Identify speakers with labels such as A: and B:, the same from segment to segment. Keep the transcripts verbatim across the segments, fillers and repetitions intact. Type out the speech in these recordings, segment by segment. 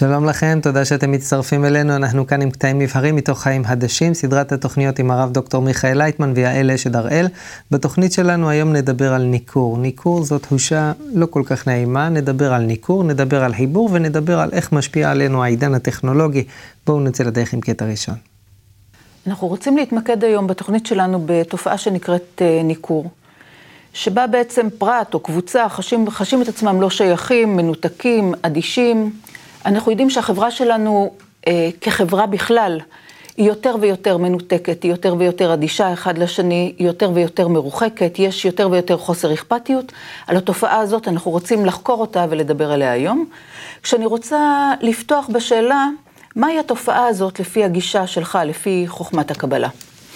A: שלום לכם, תודה שאתם מצטרפים אלינו, אנחנו כאן עם קטעים מבהרים מתוך חיים חדשים, סדרת התוכניות עם הרב דוקטור מיכאל לייטמן ויעל אשד הראל. בתוכנית שלנו היום נדבר על ניכור. ניכור זאת תחושה לא כל כך נעימה, נדבר על ניכור, נדבר על חיבור ונדבר על איך משפיע עלינו העידן הטכנולוגי. בואו נצא לדרך עם קטע ראשון.
B: אנחנו רוצים להתמקד היום בתוכנית שלנו בתופעה שנקראת ניכור, שבה בעצם פרט או קבוצה חשים, חשים את עצמם לא שייכים, מנותקים, אדישים. אנחנו יודעים שהחברה שלנו אה, כחברה בכלל היא יותר ויותר מנותקת, היא יותר ויותר אדישה אחד לשני, היא יותר ויותר מרוחקת, יש יותר ויותר חוסר אכפתיות. על התופעה הזאת אנחנו רוצים לחקור אותה ולדבר עליה היום. כשאני רוצה לפתוח בשאלה, מהי התופעה הזאת לפי הגישה שלך, לפי חוכמת הקבלה?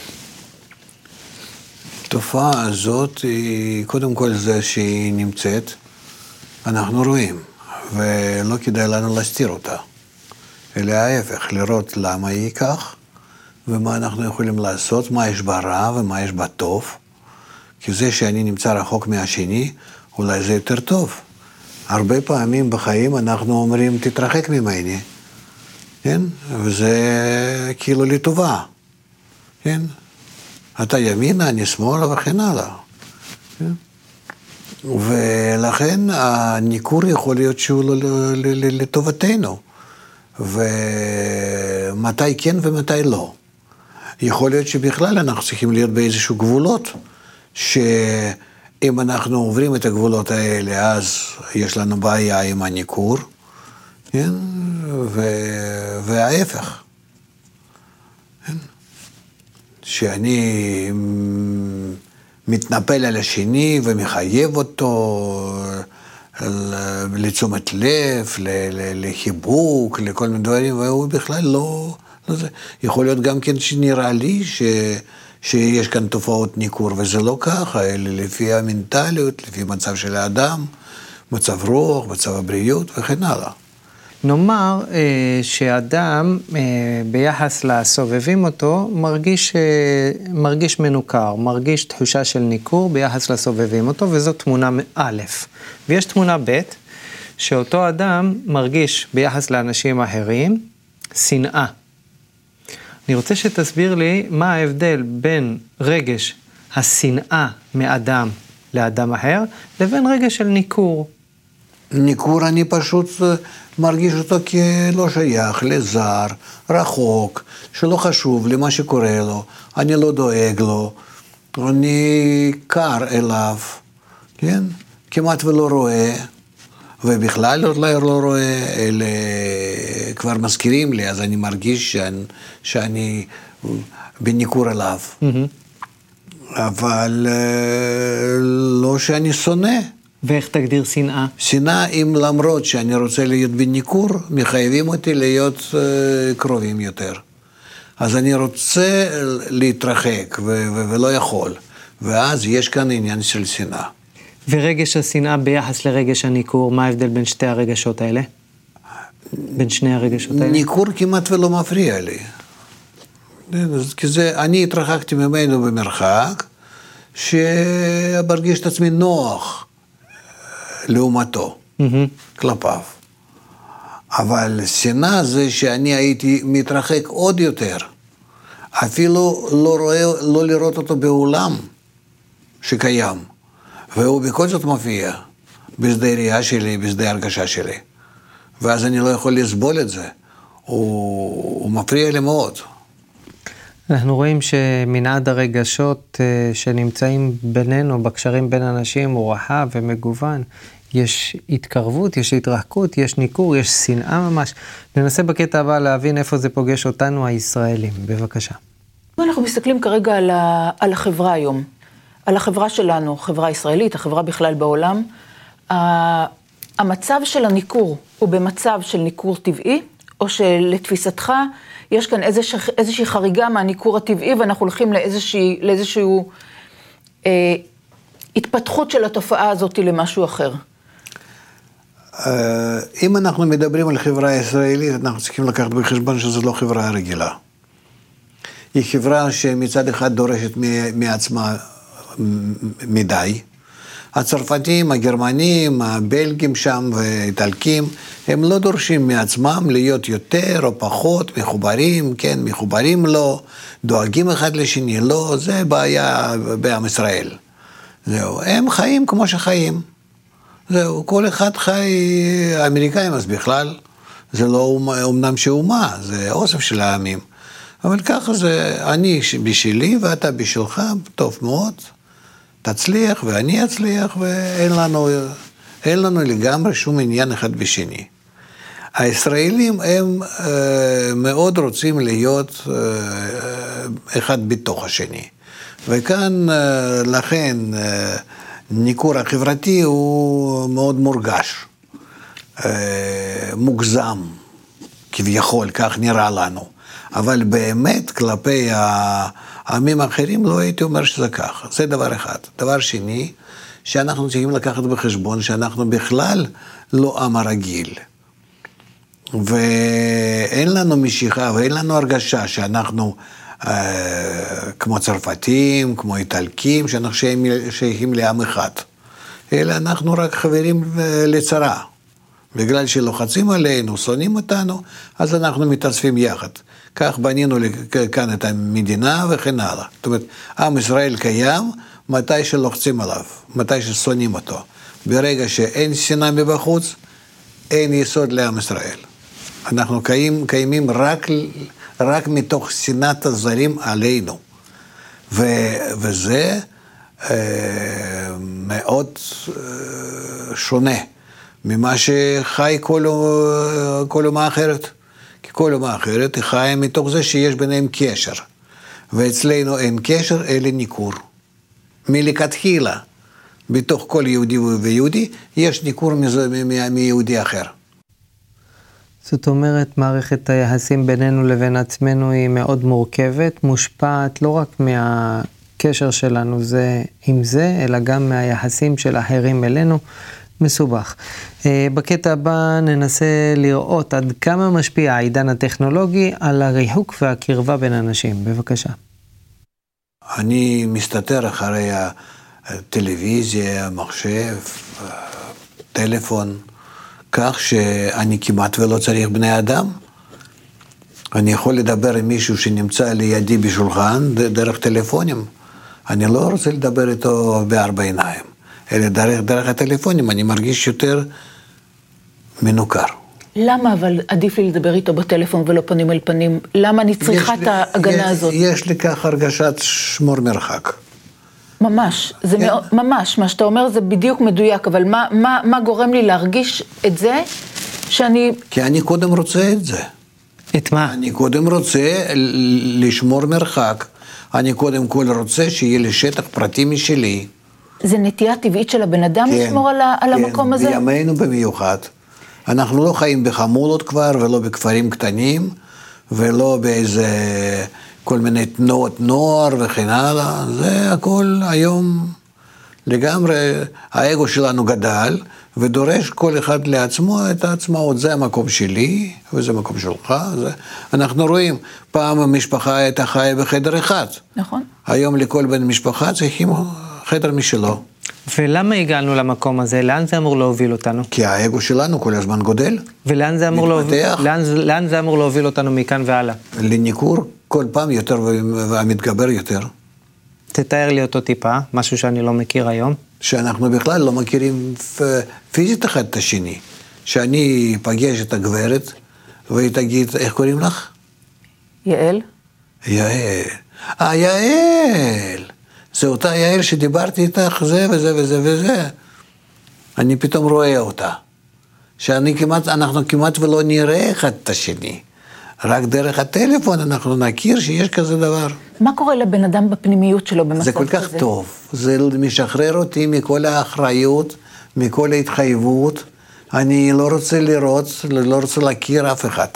C: התופעה הזאת היא קודם כל זה שהיא נמצאת, אנחנו רואים. ולא כדאי לנו להסתיר אותה, אלא ההפך, לראות למה היא כך, ומה אנחנו יכולים לעשות, מה יש בה רע ומה יש בה טוב, כי זה שאני נמצא רחוק מהשני, אולי זה יותר טוב. הרבה פעמים בחיים אנחנו אומרים, תתרחק ממני, כן? וזה כאילו לטובה, כן? אתה ימינה, אני שמאלה וכן הלאה, כן? ולכן הניכור יכול להיות שהוא לטובתנו, ומתי כן ומתי לא. יכול להיות שבכלל אנחנו צריכים להיות באיזשהו גבולות, שאם אנחנו עוברים את הגבולות האלה, אז יש לנו בעיה עם הניכור, כן? וההפך. כן? שאני מתנפל על השני ומחייב אותו לתשומת לב, לחיבוק, לכל מיני דברים, והוא בכלל לא, לא זה. יכול להיות גם כן שנראה לי ש, שיש כאן תופעות ניכור, וזה לא ככה, אלא לפי המנטליות, לפי מצב של האדם, מצב רוח, מצב הבריאות וכן הלאה.
A: נאמר אה, שאדם אה, ביחס לסובבים אותו מרגיש, אה, מרגיש מנוכר, מרגיש תחושה של ניכור ביחס לסובבים אותו, וזו תמונה א'. ויש תמונה ב', שאותו אדם מרגיש ביחס לאנשים אחרים שנאה. אני רוצה שתסביר לי מה ההבדל בין רגש השנאה מאדם לאדם אחר, לבין רגש של ניכור.
C: ניכור אני פשוט מרגיש אותו כלא שייך, לזר, רחוק, שלא חשוב למה שקורה לו, אני לא דואג לו, אני קר אליו, כן? כמעט ולא רואה, ובכלל לא, לא רואה, אלה כבר מזכירים לי, אז אני מרגיש שאני, שאני בניכור אליו. Mm-hmm. אבל לא שאני שונא.
A: ואיך תגדיר שנאה?
C: שנאה אם למרות שאני רוצה להיות בניכור, מחייבים אותי להיות uh, קרובים יותר. אז אני רוצה להתרחק ו- ו- ולא יכול. ואז יש כאן עניין של שנאה. ורגש
A: השנאה ביחס לרגש הניכור, מה ההבדל בין שתי הרגשות האלה? בין שני הרגשות האלה?
C: ניכור כמעט ולא מפריע לי. כי זה, אני התרחקתי ממנו במרחק, שמרגיש את עצמי נוח. לעומתו, mm-hmm. כלפיו. אבל שנאה זה שאני הייתי מתרחק עוד יותר, אפילו לא רואה, לא לראות אותו בעולם שקיים, והוא בכל זאת מופיע, בשדה ראייה שלי, בשדה הרגשה שלי. ואז אני לא יכול לסבול את זה, הוא, הוא מפריע לי מאוד.
A: אנחנו רואים שמנעד הרגשות שנמצאים בינינו, בקשרים בין אנשים, הוא רחב ומגוון. יש התקרבות, יש התרחקות, יש ניכור, יש שנאה ממש. ננסה בקטע הבא להבין איפה זה פוגש אותנו הישראלים. בבקשה.
B: אנחנו מסתכלים כרגע על, ה... על החברה היום, על החברה שלנו, חברה ישראלית, החברה בכלל בעולם. המצב של הניכור הוא במצב של ניכור טבעי, או שלתפיסתך יש כאן איזושה, איזושהי חריגה מהניכור הטבעי, ואנחנו הולכים לאיזושהי, לאיזשהו אה, התפתחות של התופעה הזאת למשהו אחר.
C: אם אנחנו מדברים על חברה ישראלית, אנחנו צריכים לקחת בחשבון שזו לא חברה רגילה. היא חברה שמצד אחד דורשת מעצמה מדי, הצרפתים, הגרמנים, הבלגים שם והאיטלקים, הם לא דורשים מעצמם להיות יותר או פחות מחוברים, כן, מחוברים לא, דואגים אחד לשני, לא, זה בעיה בעם ישראל. זהו, הם חיים כמו שחיים. זהו, כל אחד חי, האמריקאים אז בכלל, זה לא אומנם שאומה, זה אוסף של העמים. אבל ככה זה, אני בשלי ואתה בשלך, טוב מאוד, תצליח ואני אצליח, ואין לנו, אין לנו לגמרי שום עניין אחד בשני. הישראלים הם אה, מאוד רוצים להיות אה, אחד בתוך השני. וכאן, אה, לכן, אה, ניכור החברתי הוא מאוד מורגש, אה, מוגזם, כביכול, כך נראה לנו. אבל באמת, כלפי העמים האחרים, לא הייתי אומר שזה כך. זה דבר אחד. דבר שני, שאנחנו צריכים לקחת בחשבון שאנחנו בכלל לא עם הרגיל. ואין לנו משיכה ואין לנו הרגשה שאנחנו אה, כמו צרפתים, כמו איטלקים, שאנחנו שייכים לעם אחד. אלא אנחנו רק חברים לצרה. בגלל שלוחצים עלינו, שונאים אותנו, אז אנחנו מתאספים יחד. כך בנינו כאן את המדינה וכן הלאה. זאת אומרת, עם ישראל קיים מתי שלוחצים עליו, מתי ששונאים אותו. ברגע שאין שנאה מבחוץ, אין יסוד לעם ישראל. אנחנו קיים, קיימים רק, רק מתוך שנאת הזרים עלינו. ו, וזה אה, מאוד אה, שונה ממה שחי כל, כל אומה אחרת. כי כל אומה אחרת היא חיה מתוך זה שיש ביניהם קשר. ואצלנו אין קשר, אלא ניכור. מלכתחילה, בתוך כל יהודי ויהודי, יש ניכור מיהודי אחר.
A: זאת אומרת, מערכת היחסים בינינו לבין עצמנו היא מאוד מורכבת, מושפעת לא רק מהקשר שלנו זה עם זה, אלא גם מהיחסים של אחרים אלינו, מסובך. בקטע הבא ננסה לראות עד כמה משפיע העידן הטכנולוגי על הריחוק והקרבה בין אנשים. בבקשה.
C: אני מסתתר אחרי הטלוויזיה, מחשב, טלפון, כך שאני כמעט ולא צריך בני אדם. אני יכול לדבר עם מישהו שנמצא לידי בשולחן דרך טלפונים. אני לא רוצה לדבר איתו בארבע עיניים, אלא דרך, דרך הטלפונים אני מרגיש יותר מנוכר.
B: למה אבל עדיף לי לדבר איתו בטלפון ולא פנים אל פנים? למה אני צריכה את ההגנה
C: יש,
B: הזאת?
C: יש לי כך הרגשת שמור מרחק.
B: ממש, זה
C: כן.
B: מאוד, ממש, מה שאתה אומר זה בדיוק מדויק, אבל מה, מה, מה גורם לי להרגיש את זה שאני...
C: כי אני קודם רוצה את זה.
A: את מה?
C: אני קודם רוצה לשמור מרחק. אני קודם כל רוצה שיהיה לי שטח פרטי משלי.
B: זה נטייה טבעית של הבן אדם
C: כן,
B: לשמור על, ה, על
C: כן,
B: המקום הזה?
C: בימינו במיוחד. אנחנו לא חיים בחמולות כבר, ולא בכפרים קטנים, ולא באיזה כל מיני תנועות נוער וכן הלאה. זה הכל היום לגמרי, האגו שלנו גדל, ודורש כל אחד לעצמו את העצמאות. זה המקום שלי, וזה המקום שלך. זה... אנחנו רואים, פעם המשפחה הייתה חיה בחדר אחד.
B: נכון.
C: היום לכל בן משפחה צריכים חדר משלו.
A: ולמה הגענו למקום הזה? לאן זה אמור להוביל אותנו?
C: כי האגו שלנו כל הזמן גודל.
A: ולאן זה אמור להוביל, לאן, לאן זה אמור להוביל אותנו מכאן והלאה?
C: לניכור כל פעם יותר ומתגבר יותר.
A: תתאר לי אותו טיפה, משהו שאני לא מכיר היום.
C: שאנחנו בכלל לא מכירים פיזית אחד את השני. שאני פגש את הגברת, והיא תגיד, איך קוראים לך?
B: יעל?
C: יעל. אה, יעל. זה אותה יעל שדיברתי איתך, זה וזה וזה וזה. אני פתאום רואה אותה. שאני כמעט, אנחנו כמעט ולא נראה אחד את השני. רק דרך הטלפון אנחנו נכיר שיש כזה דבר.
B: מה קורה לבן אדם בפנימיות שלו במצב כזה?
C: זה כל כך טוב. זה משחרר אותי מכל האחריות, מכל ההתחייבות. אני לא רוצה לראות, לא רוצה להכיר אף אחד.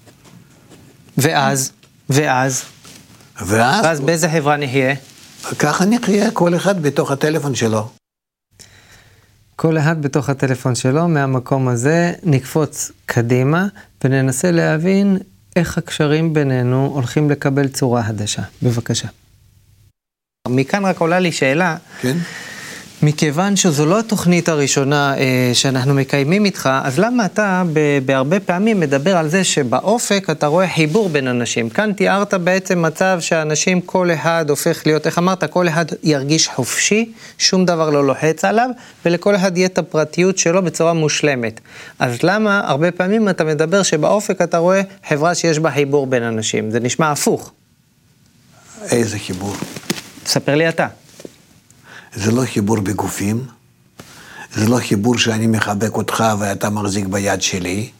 A: ואז? ואז?
C: ואז?
A: ואז באיזה חברה נחיה?
C: ככה נחיה, כל אחד בתוך הטלפון שלו.
A: כל אחד בתוך הטלפון שלו, מהמקום הזה נקפוץ קדימה, וננסה להבין איך הקשרים בינינו הולכים לקבל צורה חדשה. בבקשה. מכאן רק עולה לי שאלה,
C: כן?
A: מכיוון שזו לא התוכנית הראשונה אה, שאנחנו מקיימים איתך, אז למה אתה ב- בהרבה פעמים מדבר על זה שבאופק אתה רואה חיבור בין אנשים? כאן תיארת בעצם מצב שאנשים, כל אחד הופך להיות, איך אמרת, כל אחד ירגיש חופשי, שום דבר לא לוחץ עליו, ולכל אחד יהיה את הפרטיות שלו בצורה מושלמת. אז למה הרבה פעמים אתה מדבר שבאופק אתה רואה חברה שיש בה חיבור בין אנשים? זה נשמע הפוך.
C: איזה חיבור?
A: ספר לי אתה.
C: זה לא חיבור בגופים, זה לא חיבור שאני מחבק אותך ואתה מחזיק ביד שלי.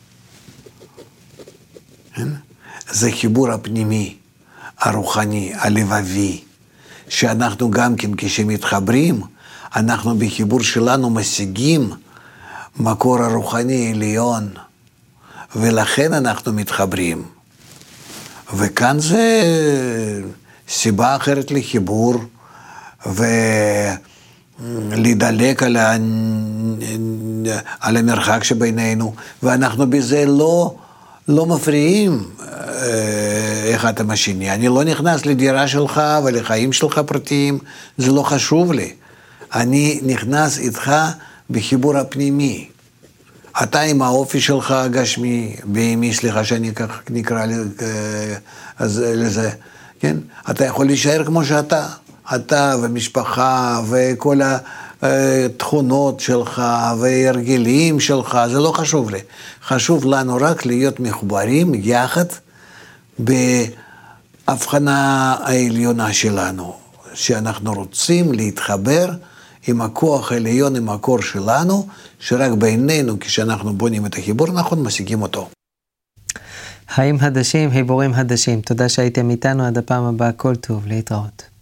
C: זה חיבור הפנימי, הרוחני, הלבבי, שאנחנו גם כן כשמתחברים, אנחנו בחיבור שלנו משיגים מקור הרוחני עליון, ולכן אנחנו מתחברים. וכאן זה סיבה אחרת לחיבור, ולדלק על, ה... על המרחק שבינינו, ואנחנו בזה לא, לא מפריעים אחד עם השני. אני לא נכנס לדירה שלך ולחיים שלך פרטיים, זה לא חשוב לי. אני נכנס איתך בחיבור הפנימי. אתה עם האופי שלך גשמי, בהמי, סליחה שאני כך נקרא לזה, כן? אתה יכול להישאר כמו שאתה. אתה ומשפחה וכל התכונות שלך והרגלים שלך, זה לא חשוב לי. חשוב לנו רק להיות מחוברים יחד בהבחנה העליונה שלנו, שאנחנו רוצים להתחבר עם הכוח העליון, עם הקור שלנו, שרק בינינו, כשאנחנו בונים את החיבור, נכון, משיגים אותו.
A: חיים חדשים, חיבורים חדשים. תודה שהייתם איתנו, עד הפעם הבאה, כל טוב, להתראות.